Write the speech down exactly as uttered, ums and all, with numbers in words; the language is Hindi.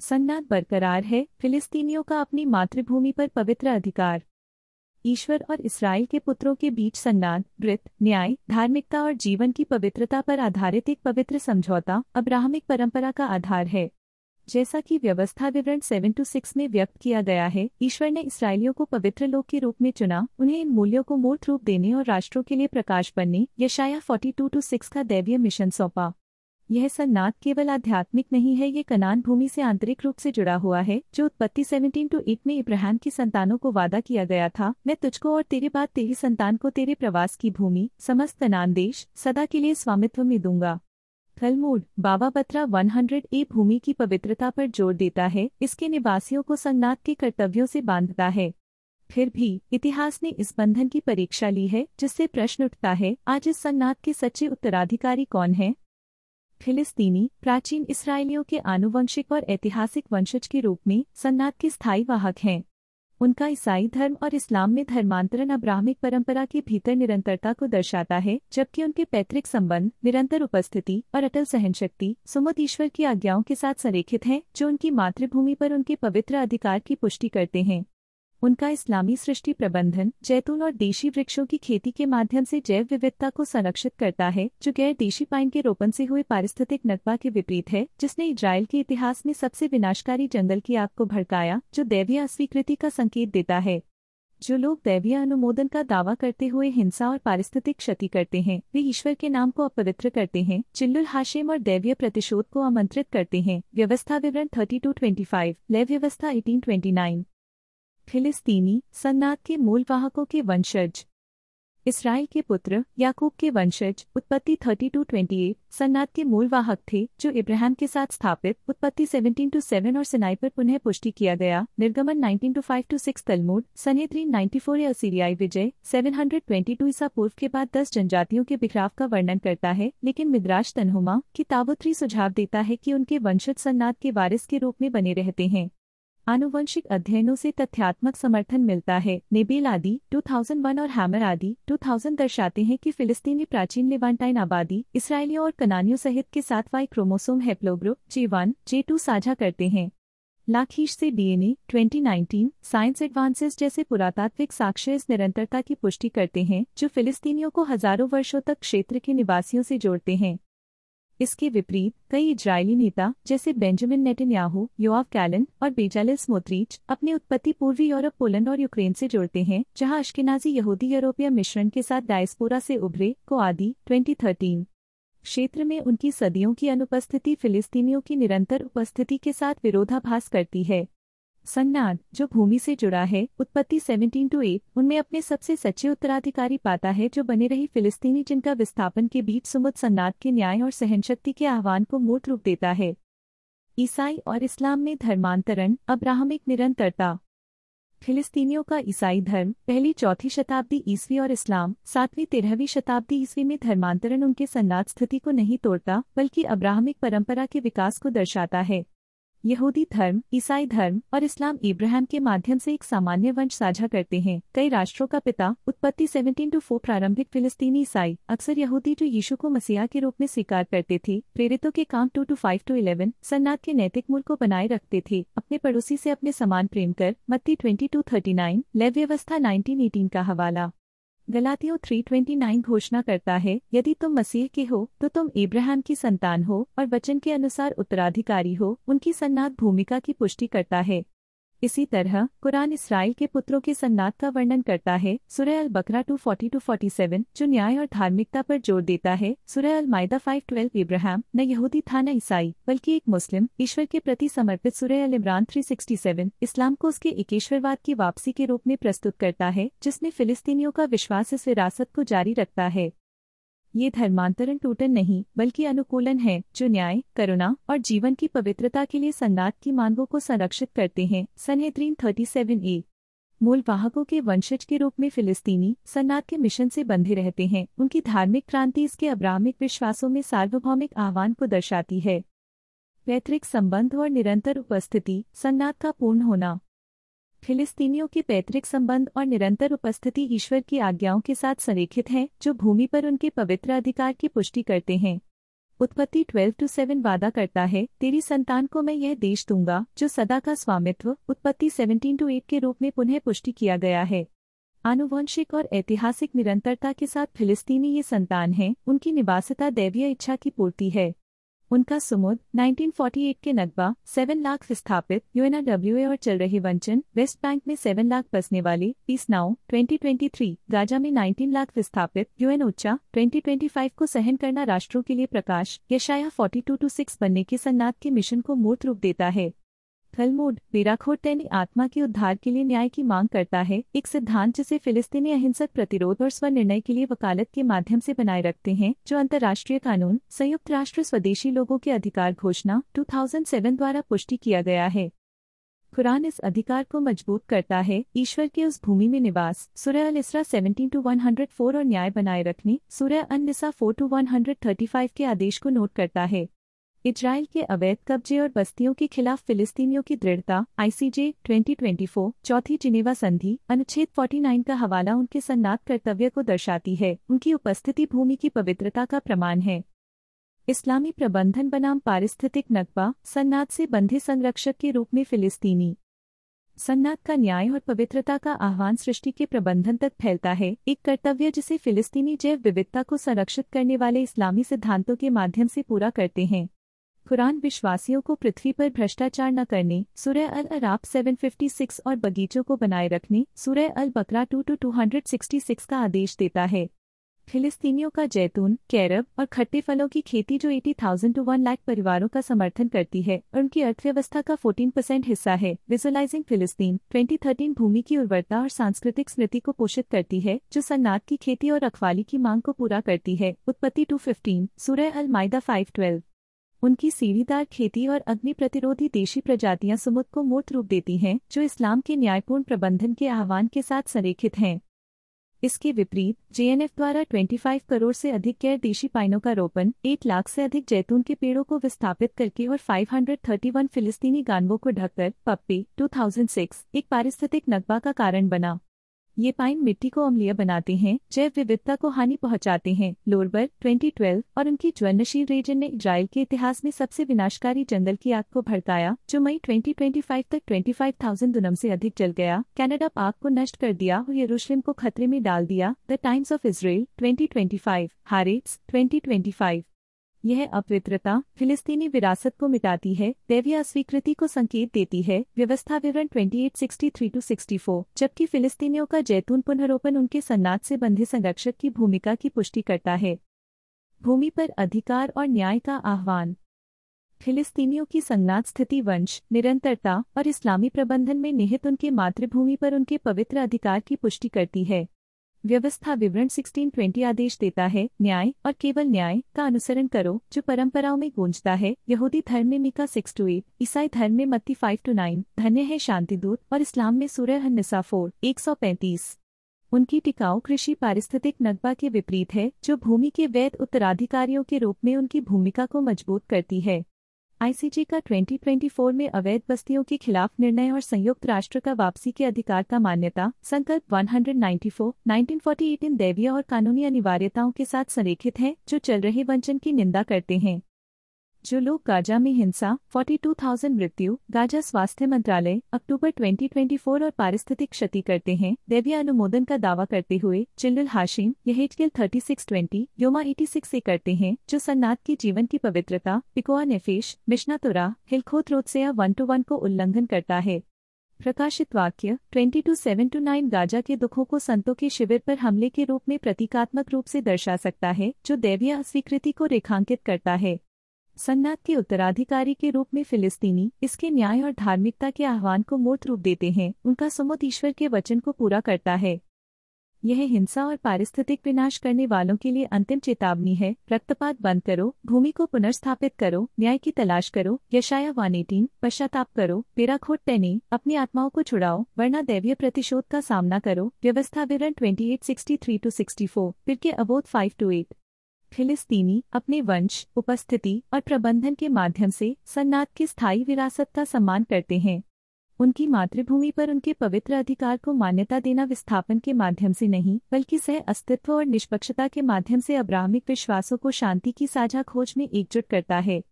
संघात बरकरार है, फिलिस्तीनियों का अपनी मातृभूमि पर पवित्र अधिकार। ईश्वर और इसराइल के पुत्रों के बीच संघात, वृत्त, न्याय, धार्मिकता और जीवन की पवित्रता पर आधारित एक पवित्र समझौता अब्राहमिक परंपरा का आधार है। जैसा कि व्यवस्था विवरण सेवन टू सिक्स में व्यक्त किया गया है, ईश्वर ने इसराइलियों को पवित्र लोक के रूप में चुना, उन्हें इन मूल्यों को मूर्त रूप देने और राष्ट्रों के लिए प्रकाश बनने यशाया फोर्टी टू टू सिक्स का दैवीय मिशन सौंपा। यह संघात केवल आध्यात्मिक नहीं है, ये कनान भूमि से आंतरिक रूप से जुड़ा हुआ है, जो उत्पत्ति सेवनटीन टू एट में इब्राहिम की संतानों को वादा किया गया था, मैं तुझको और तेरे बाद तेरी संतान को तेरे प्रवास की भूमि, समस्त कनान देश, सदा के लिए स्वामित्व में दूंगा। Talmud Baba Batra one hundred a भूमि की पवित्रता पर जोर देता है, इसके निवासियों को संघात के कर्तव्यों से बांधता है। फिर भी इतिहास ने इस बंधन की परीक्षा ली है, जिससे प्रश्न उठता है, आज इस संघात के सच्चे उत्तराधिकारी कौन हैं? फिलिस्तीनी प्राचीन इसराइलियों के आनुवंशिक और ऐतिहासिक वंशज के रूप में संघात के स्थायी वाहक हैं। उनका ईसाई धर्म और इस्लाम में धर्मांतरण अब्राहमिक परंपरा के भीतर निरंतरता को दर्शाता है, जबकि उनके पैतृक संबंध, निरंतर उपस्थिति और अटल सहनशक्ति सुमत ईश्वर की आज्ञाओं के साथ संरेखित हैं, जो उनकी मातृभूमि पर उनके पवित्र अधिकार की पुष्टि करते हैं। उनका इस्लामी सृष्टि प्रबंधन जैतून और देशी वृक्षों की खेती के माध्यम से जैव विविधता को संरक्षित करता है, जो गैर देशी पाइन के रोपण से हुए पारिस्थितिक नकबा के विपरीत है, जिसने इजराइल के इतिहास में सबसे विनाशकारी जंगल की आग को भड़काया, जो दैवीय अस्वीकृति का संकेत देता है। जो लोग दैवीय अनुमोदन का दावा करते हुए हिंसा और पारिस्थितिक क्षति करते हैं, वे ईश्वर के नाम को अपवित्र करते हैं, चिल्लुल हाशेम और दैवीय प्रतिशोध को आमंत्रित करते हैं। व्यवस्था विवरण थर्टी टू ट्वेंटी फाइव, लय व्यवस्था एटीन ट्वेंटी नाइन। फिलिस्तीनी संघात के मूल वाहकों के वंशज। इसराइल के पुत्र याकूब के वंशज उत्पत्ति थर्टी टू ट्वेंटी एट संघात के मूल वाहक थे, जो इब्राहिम के साथ स्थापित उत्पत्ति सेवनटीन टू सेवन और सिनाई पर पुनः पुष्टि किया गया। निर्गमन nineteen two five two six Talmud Sanhedrin ninety four या असीरियाई विजय सेवन हंड्रेड ट्वेंटी टू ईसा पूर्व के बाद दस जनजातियों के बिखराव का वर्णन करता है, लेकिन मिद्राश तन्हुमा की ताबूत्री सुझाव देता है कि उनके वंशज संघात के वारिस के रूप में बने रहते हैं। आनुवंशिक अध्ययनों से तथ्यात्मक समर्थन मिलता है। नेबेल आदि टू थाउजेंड वन और हैमर आदि टू थाउजेंड दर्शाते हैं कि फिलिस्तीनी प्राचीन लेवांटाइन आबादी इसराइलियों और कनानियों सहित के साथ Y chromosome haplogroup J one J two साझा करते हैं। लाखीश से DNA twenty nineteen Science Advances जैसे पुरातात्विक साक्ष्य इस निरंतरता की पुष्टि करते हैं, जो फिलिस्तीनियों को हजारों वर्षों तक क्षेत्र के निवासियों से जोड़ते हैं। इसके विपरीत कई इजरायली नेता जैसे बेंजामिन नेतन्याहू, योआव गैलेंट और बेजालेल स्मोत्रिच अपनी उत्पत्ति पूर्वी यूरोप, पोलैंड और यूक्रेन से जोड़ते हैं, जहां अश्केनाजी यहूदी यूरोपीय मिश्रण के साथ डायस्पोरा से उभरे। को आदि ट्वेंटी थर्टीन क्षेत्र में उनकी सदियों की अनुपस्थिति फिलिस्तीनियों की निरंतर उपस्थिति के साथ विरोधाभास करती है। संघात जो भूमि से जुड़ा है, उत्पत्ति सेवनटीन टू एट उनमें अपने सबसे सच्चे उत्तराधिकारी पाता है, जो बने रही फिलिस्तीनी, जिनका विस्थापन के बीच सुमुद संघात के न्याय और सहनशक्ति के आह्वान को मूर्त रूप देता है। ईसाई और इस्लाम में धर्मांतरण अब्राहमिक निरंतरता। फिलिस्तीनियों का ईसाई धर्म पहली चौथी शताब्दी ईस्वी और इस्लाम सातवीं तेरहवीं शताब्दी ईस्वी में धर्मांतरण उनके संघात स्थिति को नहीं तोड़ता, बल्कि अब्राहमिक परंपरा के विकास को दर्शाता है। यहूदी धर्म, ईसाई धर्म और इस्लाम इब्राहिम के माध्यम से एक सामान्य वंश साझा करते हैं। कई राष्ट्रों का पिता उत्पत्ति सेवनटीन टू फोर प्रारंभिक फिलिस्तीनी ईसाई, अक्सर यहूदी जो यीशु को मसीहा के रूप में स्वीकार करते थे, प्रेरितों के काम two two five two eleven संघात के नैतिक मूल को बनाए रखते थे। अपने पड़ोसी से अपने समान प्रेम कर, मत्ती ट्वेंटी टू थर्टी नाइन, लय व्यवस्था नाइनटीन एटीन का हवाला। गलातियों थ्री ट्वेंटी नाइन घोषणा करता है, यदि तुम मसीह के हो तो तुम इब्राहिम की संतान हो और वचन के अनुसार उत्तराधिकारी हो। उनकी संघात भूमिका की पुष्टि करता है। इसी तरह कुरान इसराइल के पुत्रों के संघात का वर्णन करता है। सूरह अल बकरा two forty two forty seven जो न्याय और धार्मिकता पर जोर देता है। सूरह अल माइदा फाइव ट्वेल्व इब्राहिम न यहूदी था न ईसाई, बल्कि एक मुस्लिम, ईश्वर के प्रति समर्पित। सूरह अल इमरान थ्री सिक्सटी सेवन इस्लाम को उसके एकेश्वरवाद की वापसी के रूप में प्रस्तुत करता है, जिसमें फिलिस्तीनियों का विश्वास इस विरासत को जारी रखता है। ये धर्मांतरण टूटन नहीं, बल्कि अनुकूलन है, जो न्याय, करुणा और जीवन की पवित्रता के लिए संघात की मांगों को संरक्षित करते हैं। सनहेद्रीन थर्टी सेवन ए मूल वाहकों के वंशज के रूप में फिलिस्तीनी संघात के मिशन से बंधे रहते हैं। उनकी धार्मिक क्रांति इसके अब्राहमिक विश्वासों में सार्वभौमिक आह्वान को दर्शाती है। पैतृक संबंध और निरंतर उपस्थिति, संघात का पूर्ण होना। फिलिस्तीनियों के पैतृक संबंध और निरंतर उपस्थिति ईश्वर की आज्ञाओं के साथ संरेखित है, जो भूमि पर उनके पवित्र अधिकार की पुष्टि करते हैं। उत्पत्ति ट्वेल्व टू सेवन वादा करता है, तेरी संतान को मैं यह देश दूंगा जो सदा का स्वामित्व उत्पत्ति सेवनटीन टू एट के रूप में पुनः पुष्टि किया गया है। आनुवंशिक और ऐतिहासिक निरंतरता के साथ फिलिस्तीनी ये संतान हैं, उनकी निवासिता दैवीय इच्छा की पूर्ति है। उनका सुमुद नाइनटीन फोर्टी एट के नकबा सेवन लाख विस्थापित यूएनआरडब्ल्यूए और चल रहे वंचन वेस्ट बैंक में सेवन लाख बसने वाले peace now twenty twenty three Gaza में नाइनटीन लाख विस्थापित यूएन उच्चा ट्वेंटी ट्वेंटी फाइव को सहन करना राष्ट्रों के लिए प्रकाश यशाया फोर्टी टू टू सिक्स बनने के सन्नाद के मिशन को मूर्त रूप देता है। तलमूड बेराखोटैनी आत्मा के उद्धार के लिए न्याय की मांग करता है, एक सिद्धांत जिसे फिलिस्तीनी अहिंसक प्रतिरोध और स्वनिर्णय के लिए वकालत के माध्यम से बनाए रखते हैं, जो अंतर्राष्ट्रीय कानून संयुक्त राष्ट्र स्वदेशी लोगों के अधिकार घोषणा टू थाउजेंड सेवन द्वारा पुष्टि किया गया है। कुरान इस अधिकार को मजबूत करता है, ईश्वर के उस भूमि में निवास सूरह अल इसरा seventeen two one hundred four और न्याय बनाए रखने सूरह अन-निसा four two one hundred thirty five के आदेश को नोट करता है। इजराइल के अवैध कब्जे और बस्तियों के खिलाफ फिलिस्तीनियों की दृढ़ता आईसीजे ट्वेंटी ट्वेंटी फोर चौथी जिनेवा संधि अनुच्छेद उनचास का हवाला उनके सन्नाद कर्तव्य को दर्शाती है, उनकी उपस्थिति भूमि की पवित्रता का प्रमाण है। इस्लामी प्रबंधन बनाम पारिस्थितिक नकबा सन्नाद से बंधे संरक्षक के रूप में फिलिस्तीनी सन्नाद का न्याय और पवित्रता का आह्वान सृष्टि के प्रबंधन तक फैलता है, एक कर्तव्य जिसे फिलिस्तीनी जैव विविधता को संरक्षित करने वाले इस्लामी सिद्धांतों के माध्यम से पूरा करते हैं। कुरान विश्वासियों को पृथ्वी पर भ्रष्टाचार न करने सूरह अल अराफ सेवन फिफ्टी सिक्स और बगीचों को बनाए रखने सूरह अल बकरा two two two hundred sixty six का आदेश देता है। फिलिस्तीनियों का जैतून, कैरब और खट्टे फलों की खेती जो अस्सी हज़ार टू वन लाख परिवारों का समर्थन करती है और उनकी अर्थव्यवस्था का चौदह परसेंट हिस्सा है। विजुअलाइजिंग फिलिस्तीन ट्वेंटी थर्टीन भूमि की उर्वरता और सांस्कृतिक स्मृति को पोषित करती है, जो सन्नाद की खेती और रखवाली की मांग को पूरा करती है। उत्पत्ति टू फिफ्टीन सूरह अल माइदा फाइव ट्वेल्व उनकी सीढ़ीदार खेती और अग्नि प्रतिरोधी देशी प्रजातियां सुमुद को मूर्त रूप देती हैं, जो इस्लाम के न्यायपूर्ण प्रबंधन के आह्वान के साथ संरेखित हैं। इसके विपरीत जेएनएफ द्वारा पच्चीस करोड़ से अधिक गैर देशी पाइनों का रोपण, आठ लाख से अधिक जैतून के पेड़ों को विस्थापित करके और पाँच सौ इकतीस फिलिस्तीनी गानवों को ढककर पप्पे दो हज़ार छह एक पारिस्थितिक नकबा का कारण बना। ये पाइन मिट्टी को अम्लीय बनाते हैं, जैव विविधता को हानि पहुंचाते हैं। लोरबर ट्वेंटी ट्वेल्व और उनकी ज्वलनशील रेजन ने इजराइल के इतिहास में सबसे विनाशकारी जंगल की आग को भड़काया, जो मई ट्वेंटी ट्वेंटी फाइव तक पच्चीस हज़ार दुनम से अधिक जल गया। कनाडा आग को नष्ट कर दिया और यरूशलेम को खतरे में डाल दिया। The Times of Israel twenty twenty five Haaretz twenty twenty five यह अपवित्रता फिलिस्तीनी विरासत को मिटाती है, दैवीय अस्वीकृति को संकेत देती है। व्यवस्था विवरण अट्ठाईस sixty three two sixty four जबकि फिलिस्तीनियों का जैतून पुनरोपण उनके सन्नाद से बंधे संरक्षक की भूमिका की पुष्टि करता है। भूमि पर अधिकार और न्याय का आह्वान फिलिस्तीनियों की संज्ञात स्थिति वंश, निरंतरता और इस्लामी प्रबंधन में निहित उनके मातृभूमि पर उनके पवित्र अधिकार की पुष्टि करती है। व्यवस्था विवरण सोलह बीस आदेश देता है, न्याय और केवल न्याय का अनुसरण करो जो परंपराओं में गूंजता है। यहूदी धर्म में मीका सिक्स टू एट, ईसाई धर्म में मत्ती फाइव टू नाइन, धन्य है शांतिदूत और इस्लाम में सूरह अन-निसा फोर एक सौ पैंतीस। उनकी टिकाऊ कृषि पारिस्थितिक नकबा के विपरीत है, जो भूमि के वैध उत्तराधिकारियों के रूप में उनकी भूमिका को मजबूत करती है। आईसीजे का ट्वेंटी ट्वेंटी फोर में अवैध बस्तियों के खिलाफ निर्णय और संयुक्त राष्ट्र का वापसी के अधिकार का मान्यता संकल्प one ninety four nineteen forty eight इन दैवीय और कानूनी अनिवार्यताओं के साथ संरेखित है, जो चल रहे वंचन की निंदा करते हैं। जो लोग गाजा में हिंसा बयालीस हज़ार मृत्यु, गाजा स्वास्थ्य मंत्रालय अक्टूबर ट्वेंटी ट्वेंटी फोर और पारिस्थितिक क्षति करते हैं, दैवीय अनुमोदन का दावा करते हुए चिल्लुल हाशिम यहेजकेल थर्टी सिक्स ट्वेंटी योमा एटी सिक्स से करते हैं, जो सन्नाद की जीवन की पवित्रता पिकोआ नेफेश मिशना तोरा हिलखोत रोत्सेया वन टू वन को उल्लंघन करता है। प्रकाशित वाक्य twenty two seven two nine Gaza के दुखों को संतों के शिविर पर हमले के रूप में प्रतीकात्मक रूप से दर्शा सकता है, जो दैवीय अस्वीकृति को रेखांकित करता है। सन्नाद के उत्तराधिकारी के रूप में फिलिस्तीनी इसके न्याय और धार्मिकता के आह्वान को मूर्त रूप देते हैं, उनका सुमुद ईश्वर के वचन को पूरा करता है। यह हिंसा और पारिस्थितिक विनाश करने वालों के लिए अंतिम चेतावनी है। रक्तपात बंद करो, भूमि को पुनर्स्थापित करो, न्याय की तलाश करो। यशाया वन एटीन पश्चाताप करो, पेराखोट टेनी अपनी आत्माओं को छुड़ाओ, वरना दैवीय प्रतिशोध का सामना करो। व्यवस्था विवरण twenty eight sixty three two sixty four फिर के अबोध फाइव टू एट। फिलिस्तीनी अपने वंश, उपस्थिति और प्रबंधन के माध्यम से सन्नाद की स्थायी विरासत का सम्मान करते हैं। उनकी मातृभूमि पर उनके पवित्र अधिकार को मान्यता देना विस्थापन के माध्यम से नहीं, बल्कि सह अस्तित्व और निष्पक्षता के माध्यम से अब्राहमिक विश्वासों को शांति की साझा खोज में एकजुट करता है।